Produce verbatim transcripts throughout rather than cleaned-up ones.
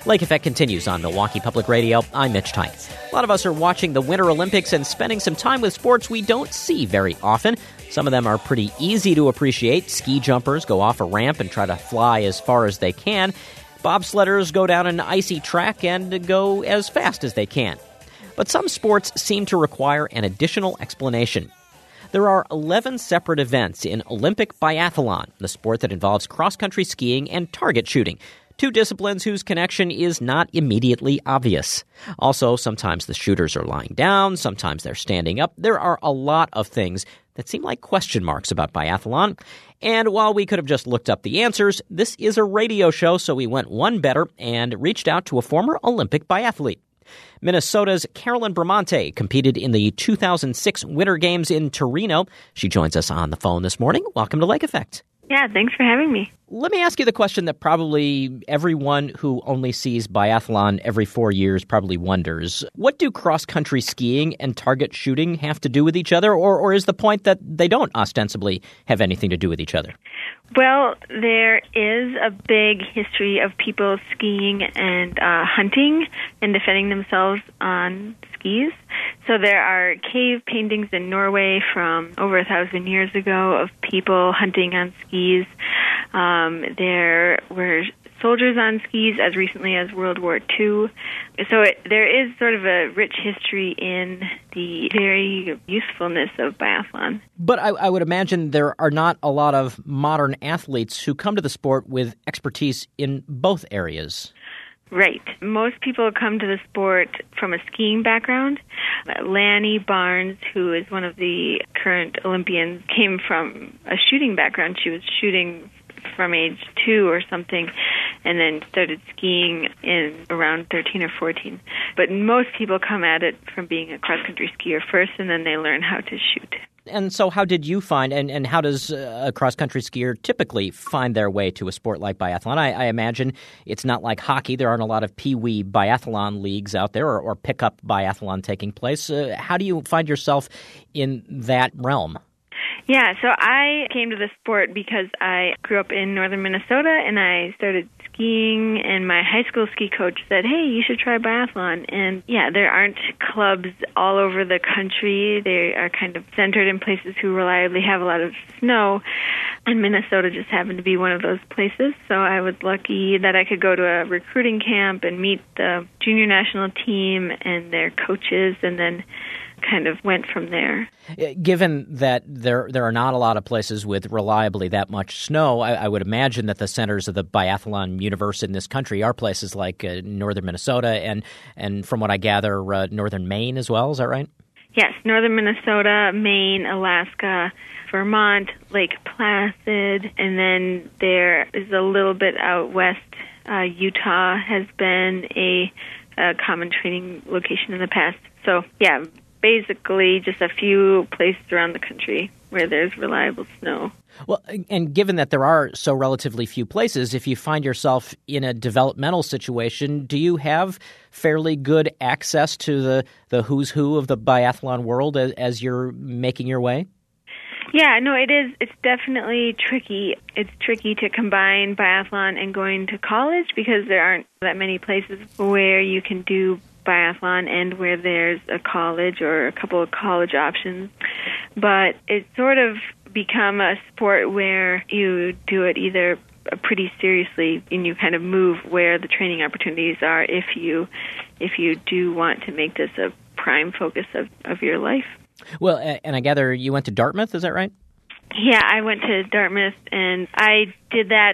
Lake Effect continues on Milwaukee Public Radio. I'm Mitch Tyke. A lot of us are watching the Winter Olympics and spending some time with sports we don't see very often. Some of them are pretty easy to appreciate. Ski jumpers go off a ramp and try to fly as far as they can. Bobsledders go down an icy track and go as fast as they can. But some sports seem to require an additional explanation. There are eleven separate events in Olympic biathlon, the sport that involves cross-country skiing and target shooting. Two disciplines whose connection is not immediately obvious. Also, sometimes the shooters are lying down, sometimes they're standing up. There are a lot of things that seem like question marks about biathlon. And while we could have just looked up the answers, this is a radio show, so we went one better and reached out to a former Olympic biathlete. Minnesota's Carolyn Bramante competed in the two thousand six Winter Games in Torino. She joins us on the phone this morning. Welcome to Lake Effect. Yeah, thanks for having me. Let me ask you the question that probably everyone who only sees biathlon every four years probably wonders. What do cross-country skiing and target shooting have to do with each other, or, or is the point that they don't ostensibly have anything to do with each other? Well, there is a big history of people skiing and uh, hunting and defending themselves on skis. So there are cave paintings in Norway from over a thousand years ago of people hunting on skis. Um, there were soldiers on skis as recently as World War Two. So it, there is sort of a rich history in the very usefulness of biathlon. But I, I would imagine there are not a lot of modern athletes who come to the sport with expertise in both areas. Right. Most people come to the sport from a skiing background. Lanny Barnes, who is one of the current Olympians, came from a shooting background. She was shooting from age two or something, and then started skiing in around thirteen or fourteen. But most people come at it from being a cross-country skier first, and then they learn how to shoot. And so how did you find, and, and how does a cross-country skier typically find their way to a sport like biathlon? I, I imagine it's not like hockey. There aren't a lot of pee-wee biathlon leagues out there or, or pick-up biathlon taking place. Uh, how do you find yourself in that realm? Yeah, so I came to the sport because I grew up in northern Minnesota, and I started skiing, and my high school ski coach said, hey, you should try biathlon. And yeah, there aren't clubs all over the country. They are kind of centered in places who reliably have a lot of snow, and Minnesota just happened to be one of those places. So I was lucky that I could go to a recruiting camp and meet the junior national team and their coaches, and then kind of went from there. Given that there there are not a lot of places with reliably that much snow, I, I would imagine that the centers of the biathlon universe in this country are places like uh, northern Minnesota and, and from what I gather, uh, northern Maine as well. Is that right? Yes, northern Minnesota, Maine, Alaska, Vermont, Lake Placid, and then there is a little bit out west. Uh, Utah has been a, a common training location in the past. So, yeah, basically just a few places around the country where there's reliable snow. Well, and given that there are so relatively few places, if you find yourself in a developmental situation, do you have fairly good access to the, the who's who of the biathlon world as, as you're making your way? Yeah, no, it is. It's definitely tricky. It's tricky to combine biathlon and going to college because there aren't that many places where you can do biathlon and where there's a college or a couple of college options. But it's sort of become a sport where you do it either pretty seriously and you kind of move where the training opportunities are if you if you do want to make this a prime focus of, of your life. Well, and I gather you went to Dartmouth, is that right? Yeah, I went to Dartmouth, and I did that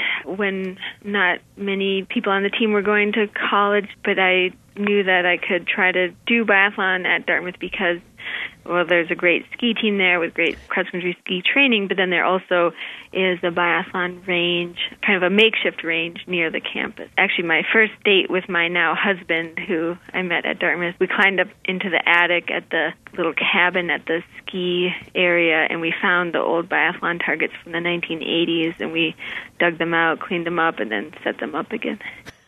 when not many people on the team were going to college, but I knew that I could try to do biathlon at Dartmouth because, well, there's a great ski team there with great cross-country ski training, but then there also is a biathlon range, kind of a makeshift range near the campus. Actually, my first date with my now husband, who I met at Dartmouth, we climbed up into the attic at the little cabin at the ski area, and we found the old biathlon targets from the nineteen eighties, and we dug them out, cleaned them up, and then set them up again.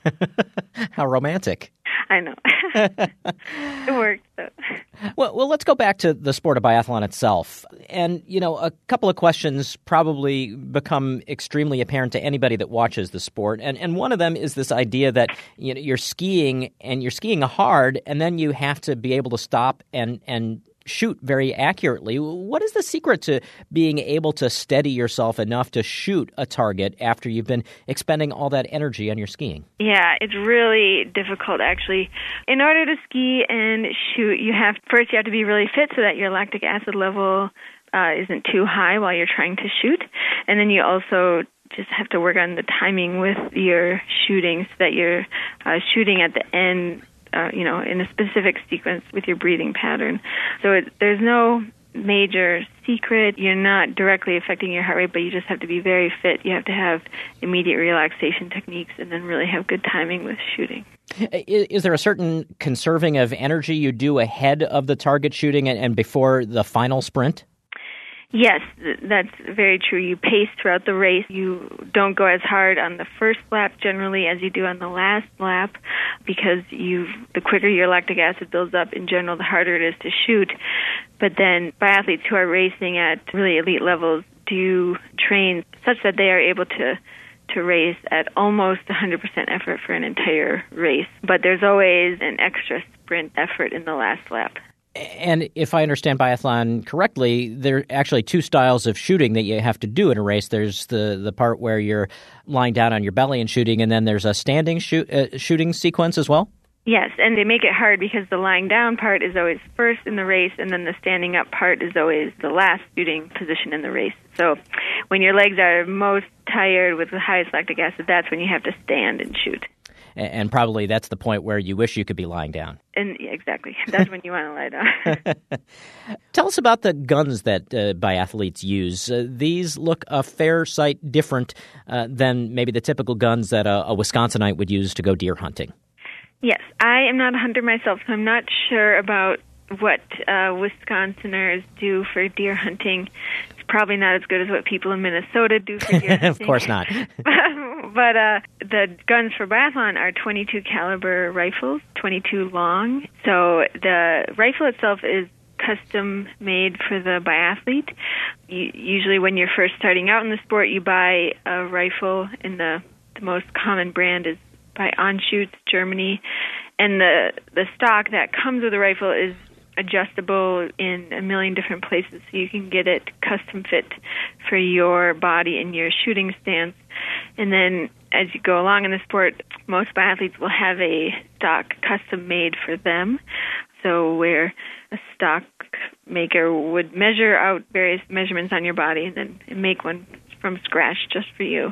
How romantic. I know. It worked, though. Well, well, let's go back to the sport of biathlon itself. And, you know, a couple of questions probably become extremely apparent to anybody that watches the sport. And and one of them is this idea that, you know, you're skiing and you're skiing hard, and then you have to be able to stop and and shoot very accurately. What is the secret to being able to steady yourself enough to shoot a target after you've been expending all that energy on your skiing? Yeah, it's really difficult, actually. In order to ski and shoot, you have first you have to be really fit so that your lactic acid level uh, isn't too high while you're trying to shoot. And then you also just have to work on the timing with your shooting so that you're uh, shooting at the end, Uh, you know, in a specific sequence with your breathing pattern. So it, there's no major secret. You're not directly affecting your heart rate, but you just have to be very fit. You have to have immediate relaxation techniques and then really have good timing with shooting. Is, is there a certain conserving of energy you do ahead of the target shooting and, and before the final sprint? Yes, that's very true. You pace throughout the race. You don't go as hard on the first lap generally as you do on the last lap because you the quicker your lactic acid builds up in general, the harder it is to shoot. But then biathletes who are racing at really elite levels do train such that they are able to to race at almost one hundred percent effort for an entire race. But there's always an extra sprint effort in the last lap. And if I understand biathlon correctly, there are actually two styles of shooting that you have to do in a race. There's the, the part where you're lying down on your belly and shooting, and then there's a standing shoot, uh, shooting sequence as well? Yes, and they make it hard because the lying down part is always first in the race, and then the standing up part is always the last shooting position in the race. So when your legs are most tired with the highest lactic acid, that's when you have to stand and shoot. And probably that's the point where you wish you could be lying down. And yeah, exactly. That's when you want to lie down. Tell us about the guns that uh, biathletes use. Uh, these look a fair sight different uh, than maybe the typical guns that a, a Wisconsinite would use to go deer hunting. Yes, I am not a hunter myself, so I'm not sure about what uh, Wisconsiners do for deer hunting. It's probably not as good as what people in Minnesota do for deer hunting. Of course not. But uh, the guns for biathlon are twenty-two caliber rifles, twenty-two long. So the rifle itself is custom made for the biathlete. You, usually when you're first starting out in the sport, you buy a rifle, and the, the most common brand is by Anschutz, Germany. And the, the stock that comes with the rifle is adjustable in a million different places, so you can get it custom fit for your body and your shooting stance. And then as you go along in the sport, most biathletes will have a stock custom made for them. So where a stock maker would measure out various measurements on your body and then make one from scratch just for you.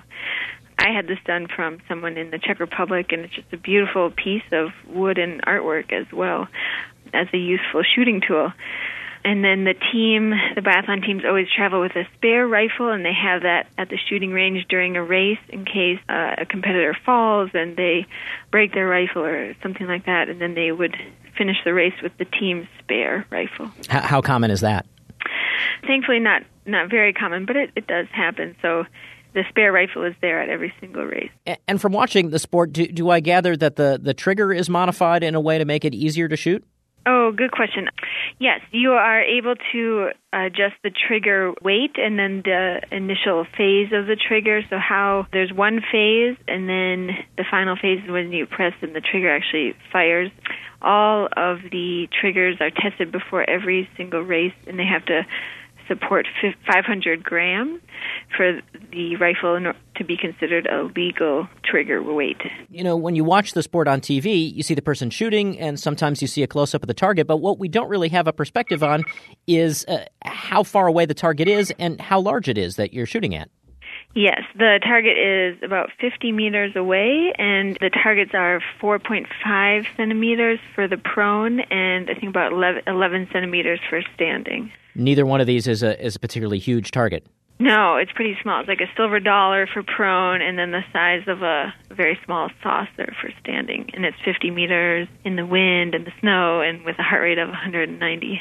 I had this done from someone in the Czech Republic, and it's just a beautiful piece of wood and artwork as well as a useful shooting tool. And then the team, the biathlon teams always travel with a spare rifle, and they have that at the shooting range during a race in case uh, a competitor falls and they break their rifle or something like that, and then they would finish the race with the team's spare rifle. How, how common is that? Thankfully not, not very common, but it, it does happen. So the spare rifle is there at every single race. And from watching the sport, do, do I gather that the, the trigger is modified in a way to make it easier to shoot? Oh, good question. Yes, you are able to adjust the trigger weight and then the initial phase of the trigger. So how there's one phase, and then the final phase is when you press and the trigger actually fires. All of the triggers are tested before every single race, and they have to support five hundred grams for the rifle to be considered a legal trigger weight. You know, when you watch the sport on T V, you see the person shooting, and sometimes you see a close-up of the target, but what we don't really have a perspective on is uh, how far away the target is and how large it is that you're shooting at. Yes, the target is about fifty meters away, and the targets are four point five centimeters for the prone, and I think about eleven centimeters for standing. Neither one of these is a is a particularly huge target. No, it's pretty small. It's like a silver dollar for prone, and then the size of a very small saucer for standing. And it's fifty meters in the wind and the snow, and with a heart rate of one hundred ninety.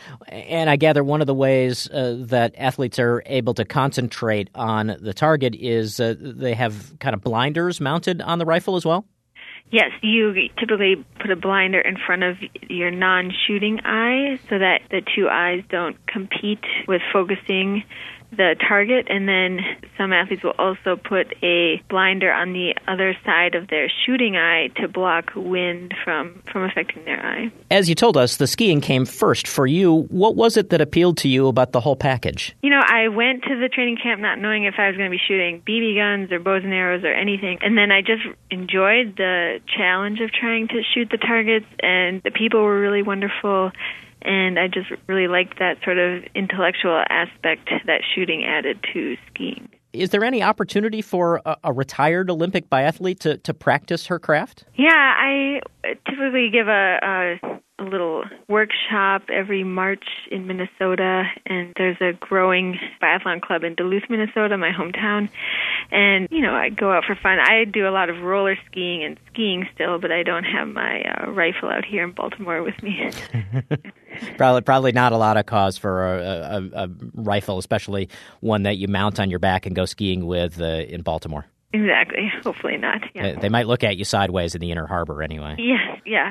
And I gather one of the ways uh, that athletes are able to concentrate on the target is uh, they have kind of blinders mounted on the rifle as well? Yes, you typically put a blinder in front of your non-shooting eye so that the two eyes don't compete with focusing the target, and then some athletes will also put a blinder on the other side of their shooting eye to block wind from, from affecting their eye. As you told us, the skiing came first for you. What was it that appealed to you about the whole package? You know, I went to the training camp not knowing if I was going to be shooting B B guns or bows and arrows or anything, and then I just enjoyed the challenge of trying to shoot the targets, and the people were really wonderful. And I just really liked that sort of intellectual aspect that shooting added to skiing. Is there any opportunity for a, a retired Olympic biathlete to, to practice her craft? Yeah, I typically give a, a, a little workshop every March in Minnesota, and there's a growing biathlon club in Duluth, Minnesota, my hometown. And, you know, I go out for fun. I do a lot of roller skiing and skiing still, but I don't have my uh, rifle out here in Baltimore with me. Probably, probably not a lot of cause for a, a, a rifle, especially one that you mount on your back and go skiing with uh, in Baltimore. Exactly. Hopefully not. Yeah. They might look at you sideways in the Inner Harbor anyway. Yeah, yeah.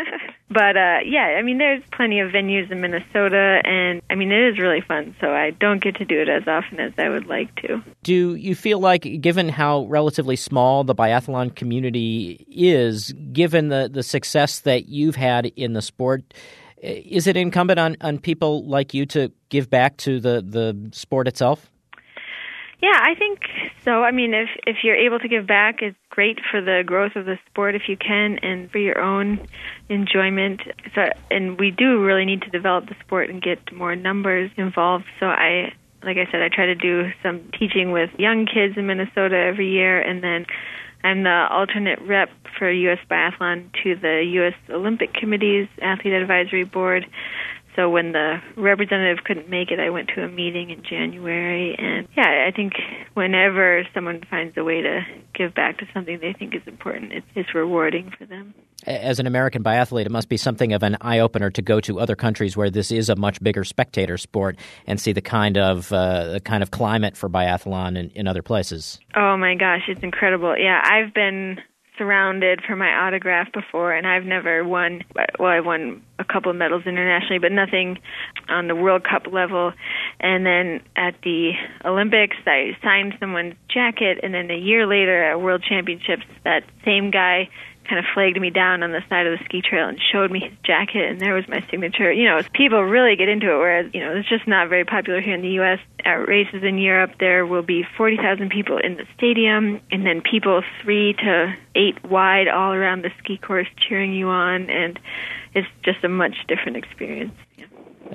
But, uh, yeah, I mean, there's plenty of venues in Minnesota, and, I mean, it is really fun, so I don't get to do it as often as I would like to. Do you feel like, given how relatively small the biathlon community is, given the, the success that you've had in the sport, is it incumbent on, on people like you to give back to the, the sport itself? Yeah, I think so. I mean, if if you're able to give back, it's great for the growth of the sport if you can, and for your own enjoyment. So, and we do really need to develop the sport and get more numbers involved. So I, like I said, I try to do some teaching with young kids in Minnesota every year, and then I'm the alternate rep for U S Biathlon to the U S Olympic Committee's Athlete Advisory Board. So when the representative couldn't make it, I went to a meeting in January. And, yeah, I think whenever someone finds a way to give back to something they think is important, it's, it's rewarding for them. As an American biathlete, it must be something of an eye-opener to go to other countries where this is a much bigger spectator sport and see the kind of uh, the kind of climate for biathlon in, in other places. Oh, my gosh, it's incredible. Yeah, I've been surrounded for my autograph before, and I've never won, well, I won a couple of medals internationally, but nothing on the World Cup level. And then at the Olympics, I signed someone's jacket, and then a year later at World Championships, that same guy kind of flagged me down on the side of the ski trail and showed me his jacket, and there was my signature. You know, people really get into it, whereas, you know, it's just not very popular here in the U S At races in Europe, there will be forty thousand people in the stadium, and then people three to eight wide all around the ski course cheering you on, and it's just a much different experience. Yeah.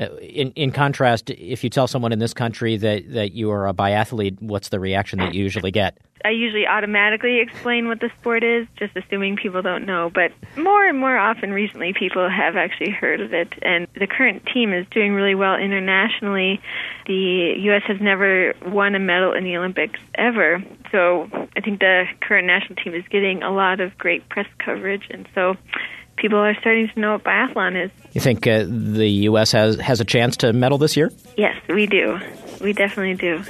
In in contrast, if you tell someone in this country that, that you are a biathlete, what's the reaction that you usually get? I usually automatically explain what the sport is, just assuming people don't know. But more and more often recently, people have actually heard of it. And the current team is doing really well internationally. The U S has never won a medal in the Olympics ever. So I think the current national team is getting a lot of great press coverage. And so people are starting to know what biathlon is. You think uh, the U S has, has a chance to medal this year? Yes, we do. We definitely do.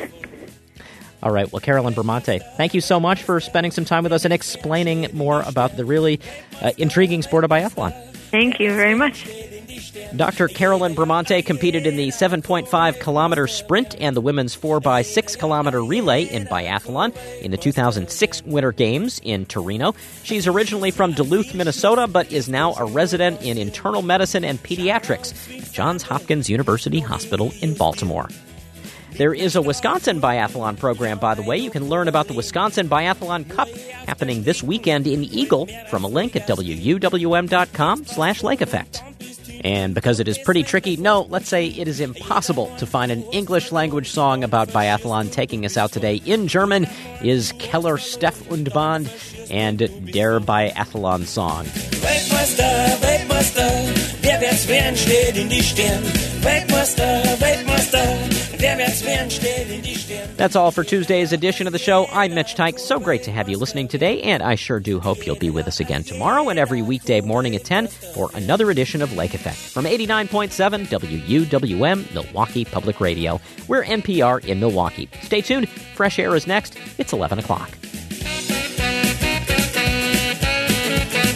All right. Well, Carolyn Bramante, thank you so much for spending some time with us and explaining more about the really uh, intriguing sport of biathlon. Thank you very much. Doctor Carolyn Bramante competed in the seven point five kilometer sprint and the women's four by six kilometer relay in biathlon in the two thousand six Winter Games in Torino. She's originally from Duluth, Minnesota, but is now a resident in internal medicine and pediatrics at Johns Hopkins University Hospital in Baltimore. There is a Wisconsin biathlon program, by the way. You can learn about the Wisconsin Biathlon Cup happening this weekend in Eagle from a link at W U W M dot com slash lake effect. And because it is pretty tricky, no, let's say it is impossible to find an English-language song about biathlon. Taking us out today in German is Keller Steff und Band and Der Biathlon Song. Weltmeister, Weltmeister, wer wird's werden, steht in die Stirn. Weltmeister, Weltmeister, wer wird's werden, steht in die Stirn. That's all for Tuesday's edition of the show. I'm Mitch Teich. So great to have you listening today, and I sure do hope you'll be with us again tomorrow and every weekday morning at ten for another edition of Lake Effect from eighty-nine point seven W U W M, Milwaukee Public Radio. We're N P R in Milwaukee. Stay tuned. Fresh Air is next. It's eleven o'clock.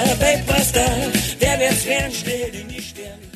Weltmeister, wer wird's werden, steht in die Sterne.